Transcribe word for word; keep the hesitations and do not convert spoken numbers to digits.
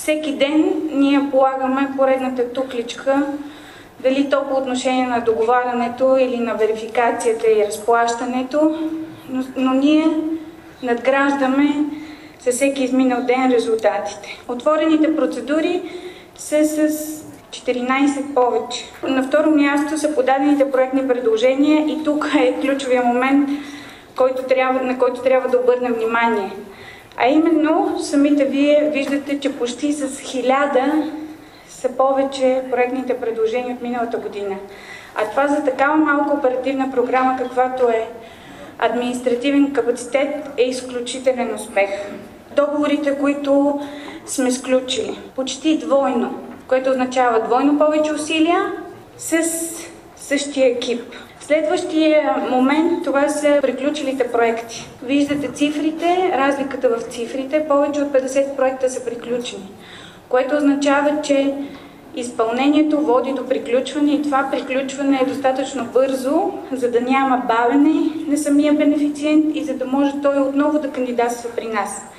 Всеки ден ние полагаме поредната тукличка, дали то по отношение на договарянето или на верификацията и разплащането, но, но ние надграждаме със всеки изминал ден резултатите. Отворените процедури са с четиринайсет повече. На второ място са подадените проектни предложения и тук е ключовия момент, който трябва, на който трябва да обърнем внимание. А именно, самите вие виждате, че почти с хиляда са повече проектните предложения от миналата година. А това за такава малка оперативна програма, каквато е административен капацитет, е изключителен успех. Договорите, които сме сключили, почти двойно, което означава двойно повече усилия с същия екип. Следващия момент, това са приключилите проекти. Виждате цифрите, разликата в цифрите, повече от петдесет проекта са приключени, което означава, че изпълнението води до приключване и това приключване е достатъчно бързо, за да няма бавене на самия бенефициент и за да може той отново да кандидатства при нас.